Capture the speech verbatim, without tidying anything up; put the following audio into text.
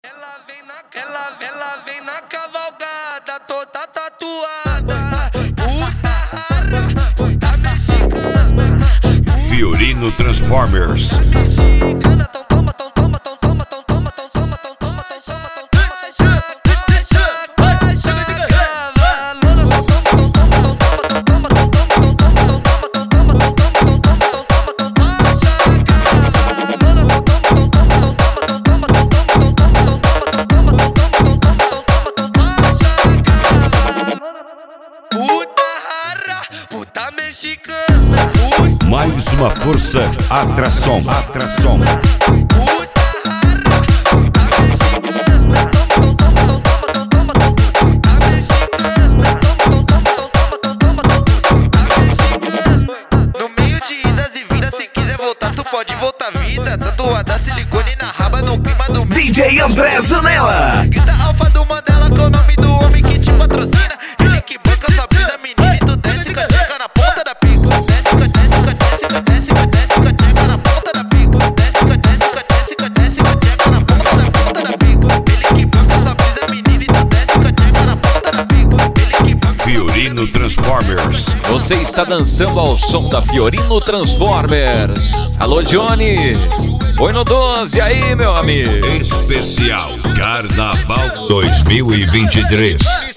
Ela vem na, ela, ela vem na cavalgada, toda tatuada. Puta rara, puta mexicana. Fiorino Transformers. Mexicana, tão toma, tão toma, tão toma, tão toma, tão toma, tão toma, tão toma, tão toma, puta mexicana. Mais uma força, atração, atração. Puta rara, puta mexicana. Puta mexicana. No meio de idas e vindas, se quiser voltar, tu pode voltar vida. Tatuada silicone na raba, no clima do D J André Zanella. Grita alfa do Mandela, que é o nome do homem que te patrocina. Ele que banca sua brisa, menina, e tu desce com a tcheca na ponta da pica. Desce com a desce com a desce com a desce com a desce com a tcheca na ponta da pica. Desce com a desce com a desce com a desce com a tcheca na ponta da ponta da pica. Ele que banca sua brisa, menina, e tu desce com a tcheca na ponta da pica. Ele que banca. Fiorino Transformers. Você está dançando ao som da Fiorino Transformers. Alô, Johnny. Oi no doze aí, meu amigo. Especial Carnaval dois mil e vinte e três.